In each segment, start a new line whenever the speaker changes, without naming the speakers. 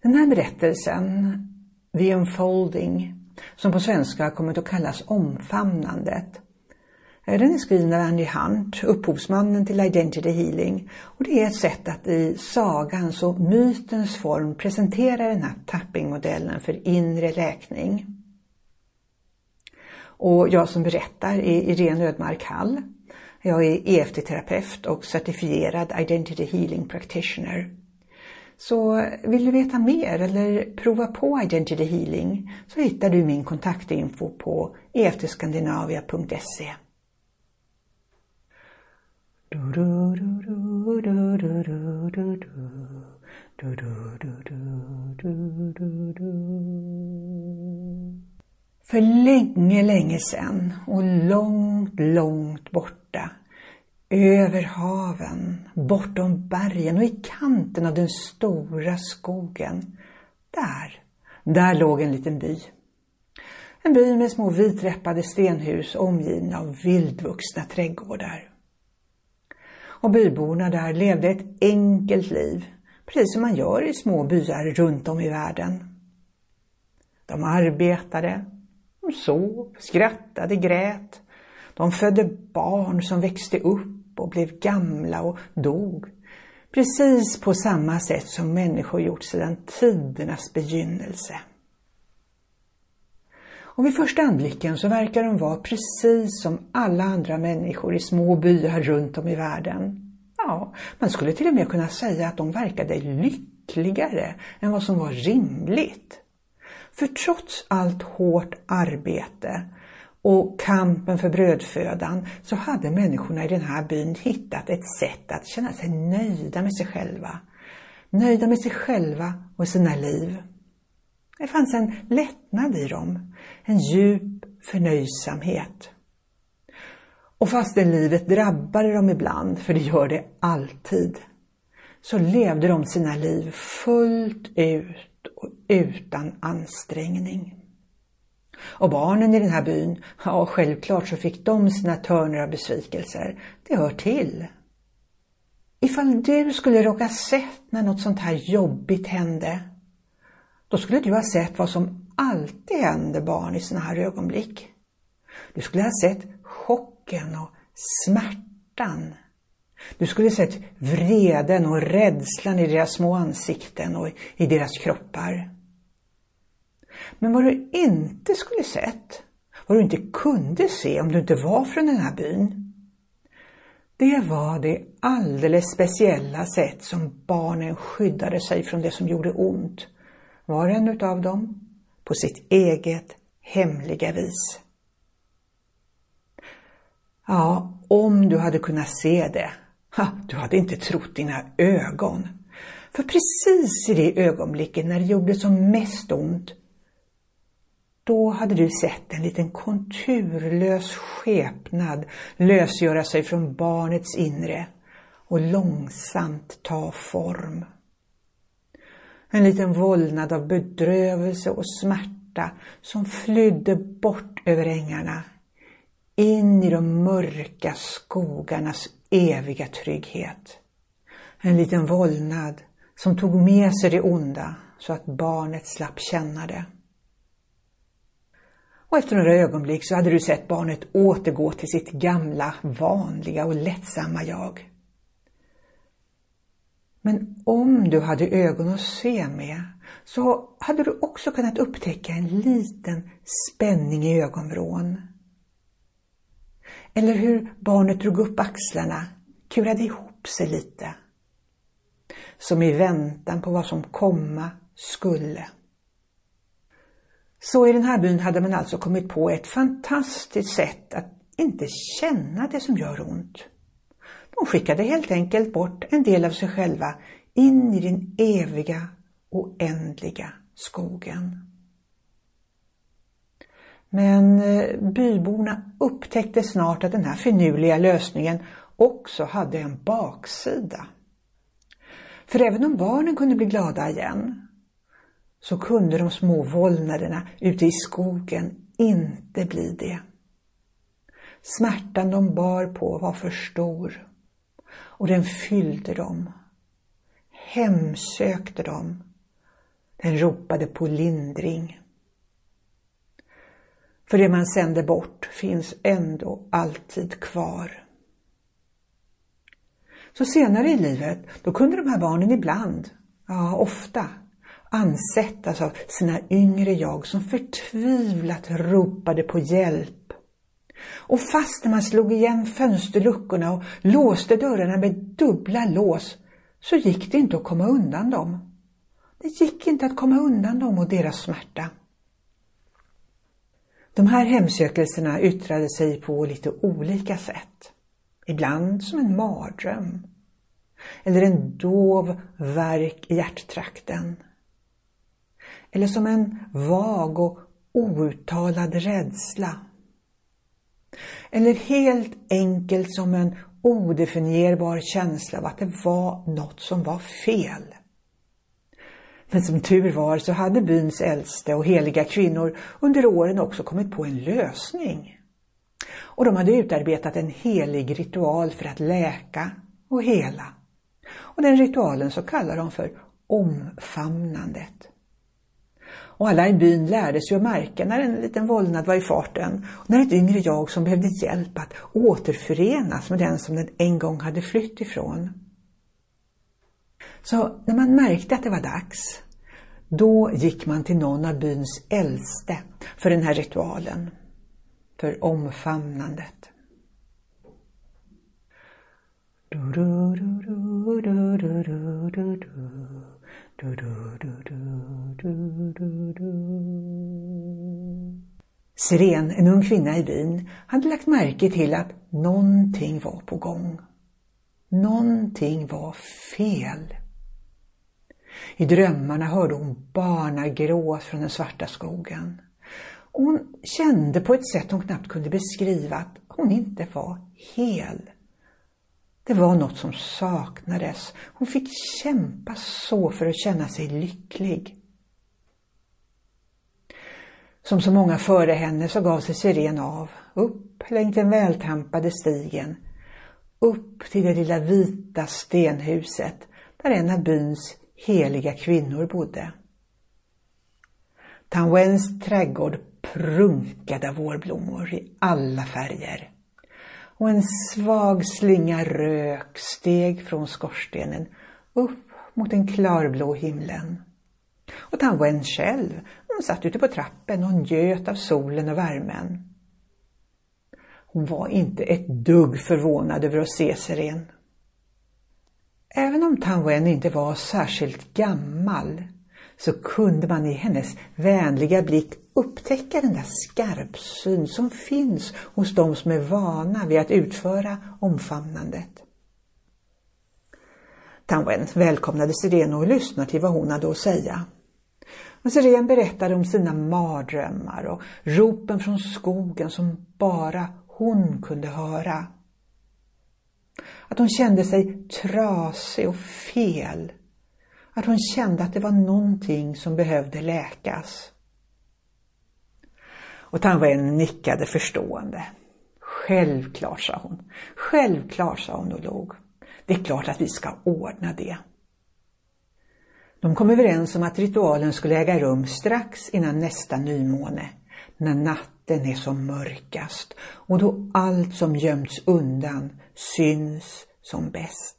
Den här berättelsen, The Unfolding, som på svenska kommit att kallas Omfamnandet, den är skriven av Andy Hunt, upphovsmannen till Identity Healing, och det är ett sätt att i sagans och mytens form presentera den här tappingmodellen för inre läkning. Och jag som berättar är Irene Ödmark Hall. Jag är EFT-terapeut och certifierad Identity Healing Practitioner. Så vill du veta mer eller prova på Identity Healing så hittar du min kontaktinfo på eftscandinavia.se. För länge sedan och långt borta, över haven, bortom bergen och i kanten av den stora skogen, där låg en liten by. En by med små viträppade stenhus omgivna av vildvuxna trädgårdar. Och byborna där levde ett enkelt liv, precis som man gör i små byar runt om i världen. De arbetade, de sov, skrattade, grät. De födde barn som växte upp och blev gamla och dog. Precis på samma sätt som människor gjort sedan tidernas begynnelse. Och vid första anblicken så verkar de vara precis som alla andra människor i små byar runt om i världen. Ja, man skulle till och med kunna säga att de verkade lyckligare än vad som var rimligt. För trots allt hårt arbete och kampen för brödfödan så hade människorna i den här byn hittat ett sätt att känna sig nöjda med sig själva. Nöjda med sig själva och sina liv. Det fanns en lättnad i dem, en djup förnöjsamhet. Och fastän livet drabbade dem ibland, för det gör det alltid, så levde de sina liv fullt ut och utan ansträngning. Och barnen i den här byn, ja självklart så fick de sina törner av besvikelser. Det hör till. Ifall du skulle råka sett när något sånt här jobbigt hände, då skulle du ha sett vad som alltid händer barn i såna här ögonblick. Du skulle ha sett chocken och smärtan. Du skulle ha sett vreden och rädslan i deras små ansikten och i deras kroppar. Men vad du inte skulle sett, vad du inte kunde se om du inte var från den här byn, det var det alldeles speciella sätt som barnen skyddade sig från det som gjorde ont. Var en utav dem på sitt eget hemliga vis. Ja, om du hade kunnat se det, du hade inte trott dina ögon. För precis i det ögonblicket när det gjorde som mest ont, då hade du sett en liten konturlös skepnad lösgöra sig från barnets inre och långsamt ta form. En liten vålnad av bedrövelse och smärta som flydde bort över ängarna, in i de mörka skogarnas eviga trygghet. En liten vålnad som tog med sig det onda så att barnet slapp känna det. Och efter några ögonblick så hade du sett barnet återgå till sitt gamla, vanliga och lättsamma jag. Men om du hade ögon att se med så hade du också kunnat upptäcka en liten spänning i ögonvrån. Eller hur barnet drog upp axlarna, kurade ihop sig lite. Som i väntan på vad som komma skulle. Så i den här byn hade man alltså kommit på ett fantastiskt sätt att inte känna det som gör ont. De skickade helt enkelt bort en del av sig själva in i den eviga, oändliga skogen. Men byborna upptäckte snart att den här finurliga lösningen också hade en baksida. För även om barnen kunde bli glada igen, så kunde de små vålnaderna ute i skogen inte bli det. Smärtan de bar på var för stor och den fyllde dem, hemsökte dem. Den ropade på lindring. För det man sände bort finns ändå alltid kvar. Så senare i livet, då kunde de här barnen ibland, ja ofta, ansättas av sina yngre jag som förtvivlat ropade på hjälp. Och fast när man slog igen fönsterluckorna och låste dörrarna med dubbla lås, så gick det inte att komma undan dem. Det gick inte att komma undan dem och deras smärta. De här hemsökelserna yttrade sig på lite olika sätt. Ibland som en mardröm. Eller en dov värk i hjärttrakten. Eller som en vag och outtalad rädsla. Eller helt enkelt som en odefinierbar känsla av att det var något som var fel. Men som tur var så hade byns äldste och heliga kvinnor under åren också kommit på en lösning. Och de hade utarbetat en helig ritual för att läka och hela. Och den ritualen så kallar de för omfamnandet. Och alla i byn lärde sig att märka när en liten vålnad var i farten. Och när ett yngre jag som behövde hjälp att återförenas med den som den en gång hade flytt ifrån. Så när man märkte att det var dags, då gick man till någon av byns äldste för den här ritualen. För omfamnandet. Siren, en ung kvinna i byn, hade lagt märke till att någonting var på gång. Någonting var fel. I drömmarna hörde hon barnagråt från den svarta skogen. Och hon kände på ett sätt hon knappt kunde beskriva att hon inte var hel. Det var något som saknades. Hon fick kämpa så för att känna sig lycklig. Som så många före henne så gav sig Siren av, upp längs den vältampade stigen, upp till det lilla vita stenhuset där en av byns heliga kvinnor bodde. Tanwens trädgård prunkade av vårblommor i alla färger. Och en svag slinga rök steg från skorstenen upp mot den klarblå himlen. Och Tanwen själv, hon satt ute på trappen och njöt av solen och värmen. Hon var inte ett dugg förvånad över att se Siren. Även om Tanwen inte var särskilt gammal så kunde man i hennes vänliga blick upptäcka den där skarpsyn som finns hos de som är vana vid att utföra omfamnandet. Tanwen välkomnade Siren och lyssnade till vad hon hade att säga. Och Siren berättade om sina mardrömmar och ropen från skogen som bara hon kunde höra. Att hon kände sig trasig och fel. Att hon kände att det var någonting som behövde läkas. Och Tanwen nickade förstående. Självklart, sa hon. Självklart, sa hon och log. Det är klart att vi ska ordna det. De kom överens om att ritualen skulle äga rum strax innan nästa nymåne. När natten är som mörkast och då allt som gömts undan syns som bäst.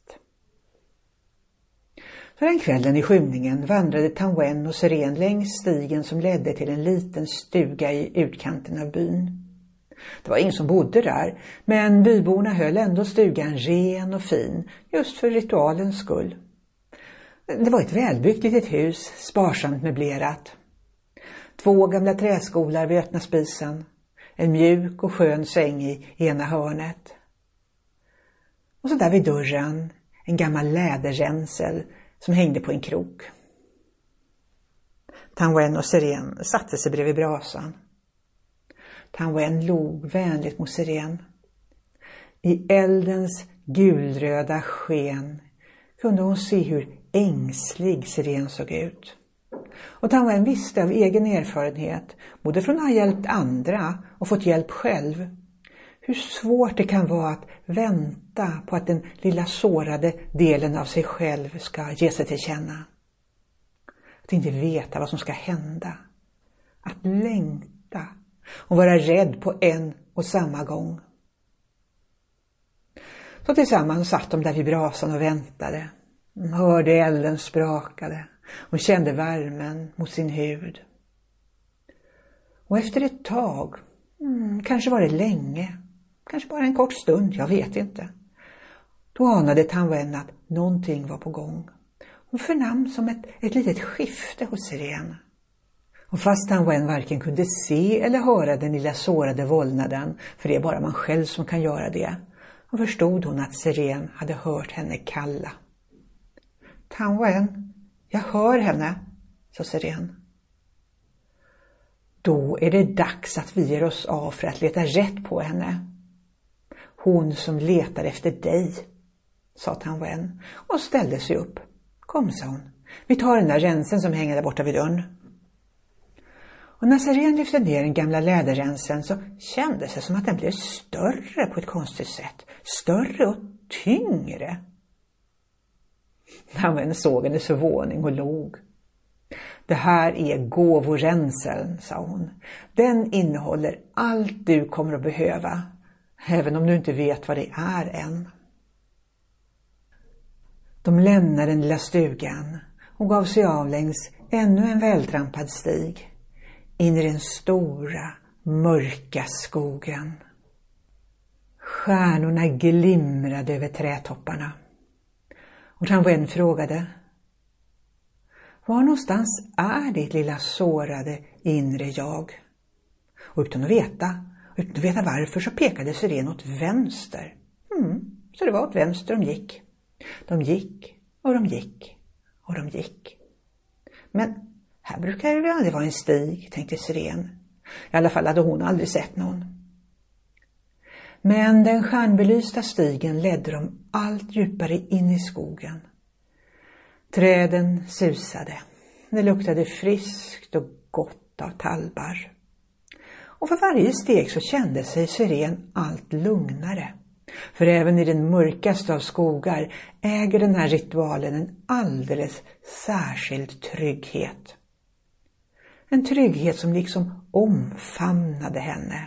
Så den kvällen i skymningen vandrade Tanwen och Siren längs stigen som ledde till en liten stuga i utkanten av byn. Det var ingen som bodde där, men byborna höll ändå stugan ren och fin just för ritualens skull. Det var ett välbyggt litet hus, sparsamt möblerat. 2 gamla träskolar vid öppna spisen, en mjuk och skön säng i ena hörnet. Och så där vid dörren en gammal läderränsel som hängde på en krok. Tanwen och Siren satte sig bredvid brasan. Tanwen log vänligt mot Siren. I eldens gulröda sken kunde hon se hur ängslig Siren såg ut. Och Tanwen visste av egen erfarenhet, både från att ha hjälpt andra och fått hjälp själv, hur svårt det kan vara att vänta på att den lilla sårade delen av sig själv ska ge sig till känna. Att inte veta vad som ska hända. Att längta och vara rädd på en och samma gång. Så tillsammans satt de där vid brasan och väntade. De hörde elden sprakade och kände värmen mot sin hud. Och efter ett tag, kanske var det länge, kanske bara en kort stund, jag vet inte. Då anade Thanh Nguyen att någonting var på gång. Hon förnam som ett litet skifte hos Sirén. Och fast Thanh Nguyen varken kunde se eller höra den lilla sårade vålnaden, för det är bara man själv som kan göra det, och förstod hon att Sirén hade hört henne kalla. Thanh Nguyen, jag hör henne, sa Sirén. Då är det dags att vi ger oss av för att leta rätt på henne. Hon som letar efter dig, sa Thanh Nguyen och ställde sig upp. Kom, sa hon. Vi tar den där rensen som hänger där borta vid dörren. Och när Sirén lyfte ner den gamla läderrensen så kändes det som att den blev större på ett konstigt sätt. Större och tyngre. Thanh Nguyen såg hennes förvåning och log. Det här är gåvorenseln, sa hon. Den innehåller allt du kommer att behöva, även om du inte vet vad det är än. De lämnade den lilla stugan och gav sig av längs ännu en vältrampad stig in i den stora, mörka skogen. Stjärnorna glimrade över trädtopparna. Och Thanh Nguyen frågade: var någonstans är ditt lilla sårade inre jag? Och utan att veta varför så pekade Sirén åt vänster. Så det var åt vänster de gick. De gick och de gick och de gick. Men här brukar det aldrig vara en stig, tänkte Sirén. I alla fall hade hon aldrig sett någon. Men den stjärnbelysta stigen ledde dem allt djupare in i skogen. Träden susade. Det luktade friskt och gott av tallbar. Och för varje steg så kände sig Sirén allt lugnare. För även i den mörkaste av skogar äger den här ritualen en alldeles särskild trygghet. En trygghet som liksom omfamnade henne.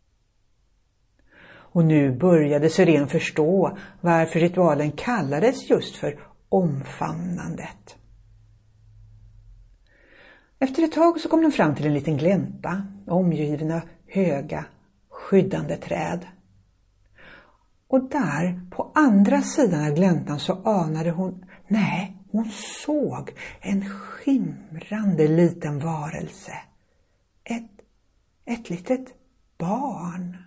Och nu började Sirén förstå varför ritualen kallades just för omfamnandet. Efter ett tag så kom de fram till en liten glänta, omgiven av höga, skyddande träd. Och där, på andra sidan av gläntan, så anade hon, hon såg en skimrande liten varelse. Ett litet barn.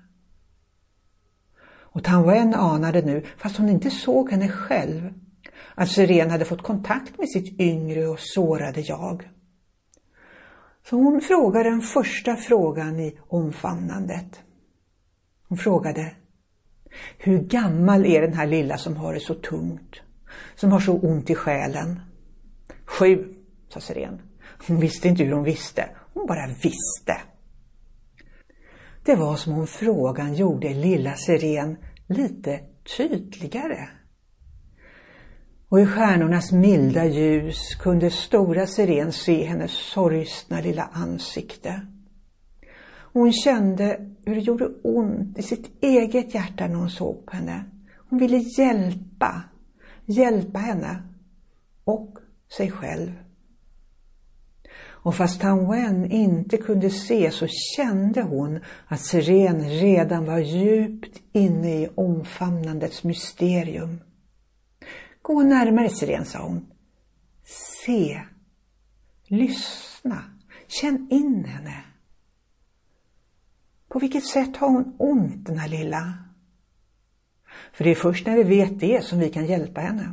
Och Thanh Nguyen anade nu, fast hon inte såg henne själv, att Sirén hade fått kontakt med sitt yngre och sårade jag. Så hon frågade den första frågan i omfamnandet. Hon frågade: hur gammal är den här lilla som har det så tungt? Som har så ont i själen? 7, sa Sirén. Hon visste inte hur hon visste. Hon bara visste. Det var som om frågan gjorde lilla Sirén lite tydligare. Och i stjärnornas milda ljus kunde stora Sirén se hennes sorgsna lilla ansikte. Hon kände hur det gjorde ont i sitt eget hjärta när hon såg på henne. Hon ville hjälpa henne och sig själv. Och fast Thanh Nguyen inte kunde se så kände hon att Sirén redan var djupt inne i omfamnandets mysterium. Gå närmare, Sirén, sa hon. Se, lyssna, känn in henne. På vilket sätt har hon ont, den här lilla? För det är först när vi vet det som vi kan hjälpa henne.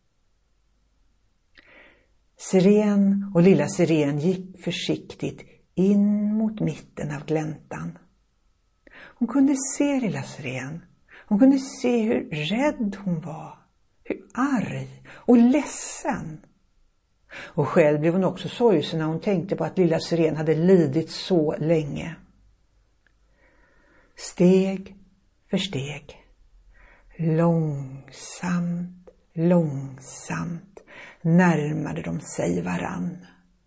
Sirén och lilla Sirén gick försiktigt in mot mitten av gläntan. Hon kunde se lilla Sirén. Hon kunde se hur rädd hon var. Hur arg och ledsen. Och själv blev hon också sorgsen när hon tänkte på att lilla Sirén hade lidit så länge. Steg för steg. Långsamt närmade de sig varann.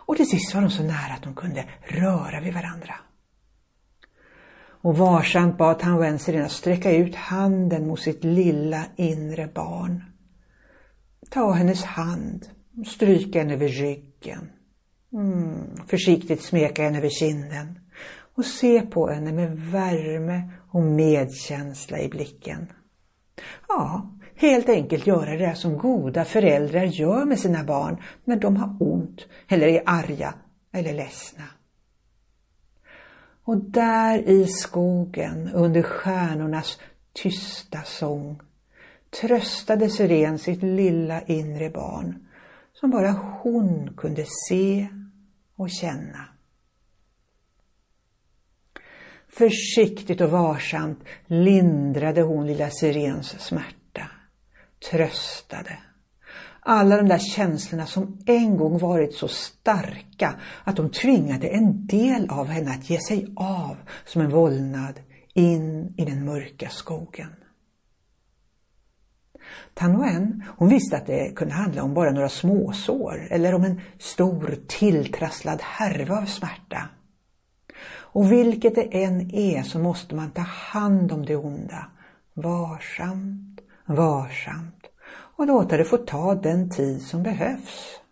Och till sist var de så nära att de kunde röra vid varandra. Och varsamt bad Tanwen Sirene att sträcka ut handen mot sitt lilla inre barn. Ta hennes hand, stryka henne över ryggen. Försiktigt smeka henne över kinden. Och se på henne med värme och medkänsla i blicken. Ja, helt enkelt göra det som goda föräldrar gör med sina barn när de har ont eller är arga eller ledsna. Och där i skogen under stjärnornas tysta sång tröstade Sirene sitt lilla inre barn som bara hon kunde se och känna. Försiktigt och varsamt lindrade hon lilla Sirenes smärta, tröstade. Alla de där känslorna som en gång varit så starka att de tvingade en del av henne att ge sig av som en vålnad in i den mörka skogen. Tanwen, hon visste att det kunde handla om bara några småsår eller om en stor tilltrasslad härva av smärta. Och vilket det än är så måste man ta hand om det onda, varsamt, varsamt, och låta det få ta den tid som behövs.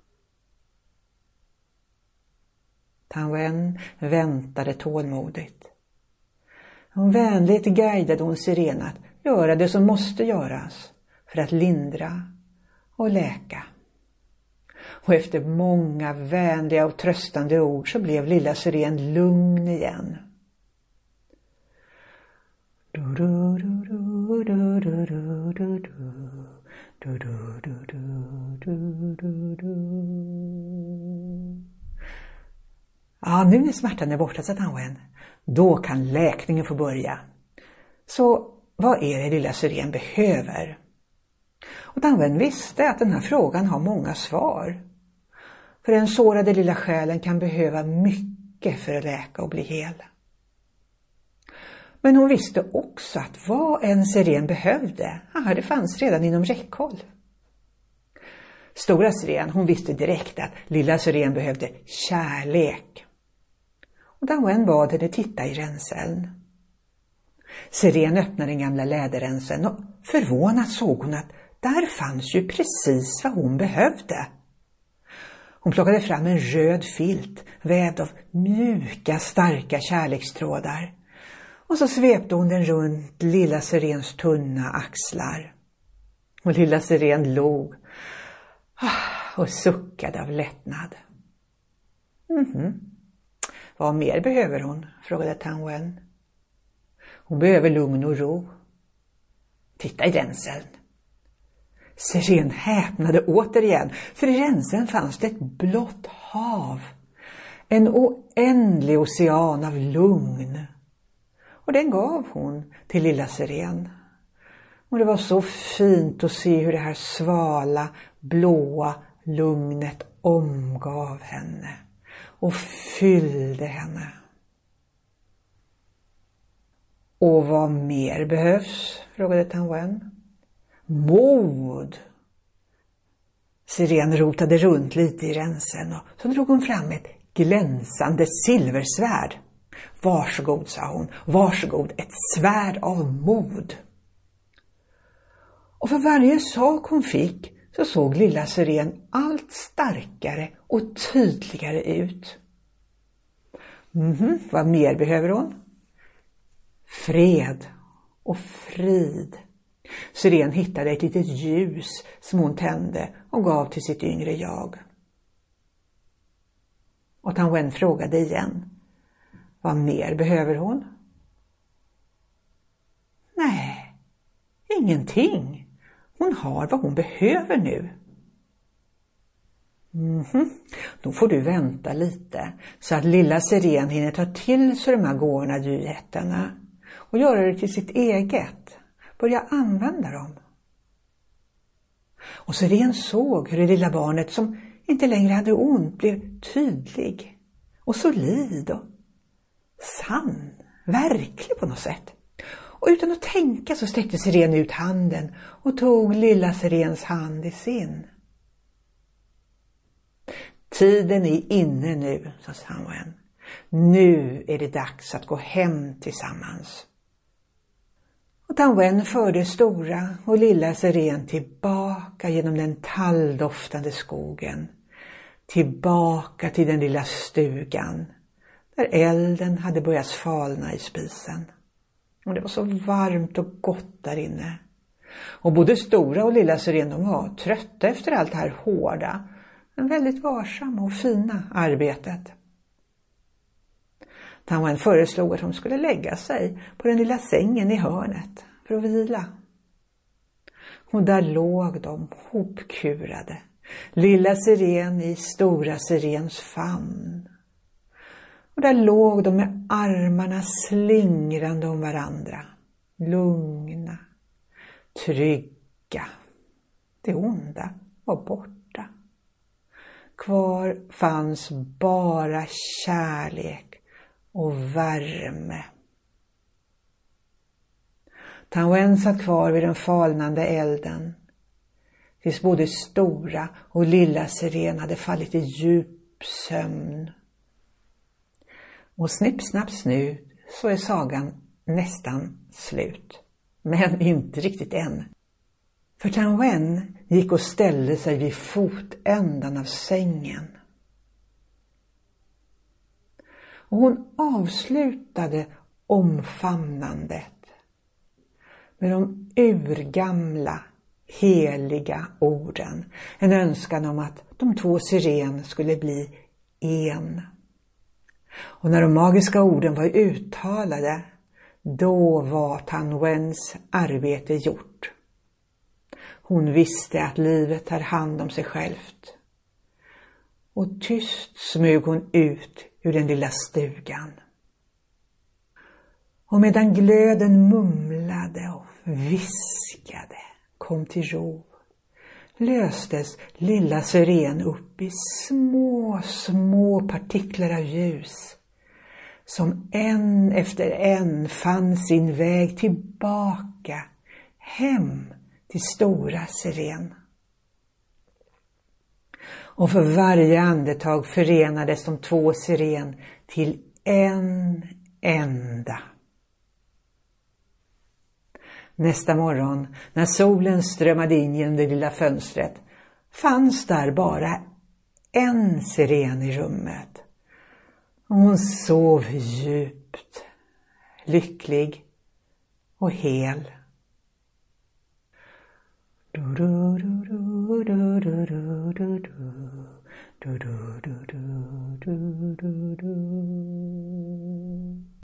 Tanwen väntade tålmodigt. Vänligt guidade hon Sirene att göra det som måste göras för att lindra och läka. Och efter många vänliga och tröstande ord så blev lilla Sirene lugn igen. Ja, nu när smärtan är borta, sa Tanwen. Då kan läkningen få börja. Så vad är det lilla Sirene behöver? Och Tanwen visste att den här frågan har många svar. För den sårade lilla själen kan behöva mycket för att läka och bli hel. Men hon visste också att vad en Sirene behövde, det fanns redan inom räckhåll. Stora Sirene, hon visste direkt att lilla Sirene behövde kärlek. Och Tanwen bad henne titta i ränseln. Sirene öppnade den gamla läderränseln och förvånat såg hon att där fanns ju precis vad hon behövde. Hon plockade fram en röd filt vävd av mjuka, starka kärlekstrådar. Och så svepte hon den runt lilla Sirenes tunna axlar. Och lilla Sirene log och suckade av lättnad. Vad mer behöver hon? Frågade Tanwen. Hon behöver lugn och ro. Titta i ränseln. Sirene häpnade återigen, för i ränseln fanns det ett blått hav. En oändlig ocean av lugn. Och den gav hon till lilla Sirene. Och det var så fint att se hur det här svala, blåa lugnet omgav henne och fyllde henne. Och vad mer behövs? Frågade Tanwen. Mod. Sirene rotade runt lite i ränseln och så drog hon fram ett glänsande silversvärd. Varsågod, sa hon. Varsågod, ett svärd av mod. Och för varje sak hon fick så såg lilla Sirene allt starkare och tydligare ut. Vad mer behöver hon? Fred och frid. Sirene hittade ett litet ljus som hon tände och gav till sitt yngre jag. Och Tanwen frågade igen. Vad mer behöver hon? Nej, ingenting. Hon har vad hon behöver nu. Då får du vänta lite så att lilla Sirene hinner ta till sig de här gåvorna du gett henne och göra det till sitt eget. Börja använda dem. Och Sirene såg hur det lilla barnet som inte längre hade ont blev tydlig och solid och sann, verklig på något sätt. Och utan att tänka så sträckte Sirene ut handen och tog lilla Sirenes hand i sin. Tiden är inne nu, sa Tanwen. Nu är det dags att gå hem tillsammans. Och Tanwen förde stora och lilla Siren tillbaka genom den talldoftande skogen. Tillbaka till den lilla stugan där elden hade börjat falna i spisen. Och det var så varmt och gott där inne. Och både stora och lilla Siren, de var trötta efter allt det här hårda, men väldigt varsamma och fina arbetet. Tanwen föreslog att de skulle lägga sig på den lilla sängen i hörnet för att vila. Och där låg de hopkurade, lilla Siren i stora Sirens famn. Och där låg de med armarna slingrande om varandra, lugna, trygga. Det onda var borta. Kvar fanns bara kärlek och värme. Tanwen satt kvar vid den falnande elden tills både stora och lilla Siren hade fallit i djup sömn. Och snipp, snapp, snut så är sagan nästan slut. Men inte riktigt än. För Tanwen gick och ställde sig vid fotändan av sängen. Och hon avslutade omfamnandet med de urgamla heliga orden. En önskan om att de två Siren skulle bli en. Och när de magiska orden var uttalade, då var Tanwens arbete gjort. Hon visste att livet tar hand om sig självt. Och tyst smög hon ut ur den lilla stugan. Och medan glöden mumlade och viskade kom till ro, löstes lilla Siren upp i små partiklar av ljus, som en efter en fann sin väg tillbaka hem till stora Siren. Och för varje andetag förenades de två Siren till en enda. Nästa morgon, när solen strömmade in genom det lilla fönstret, fanns där bara en Siren i rummet. Hon sov djupt, lycklig och hel.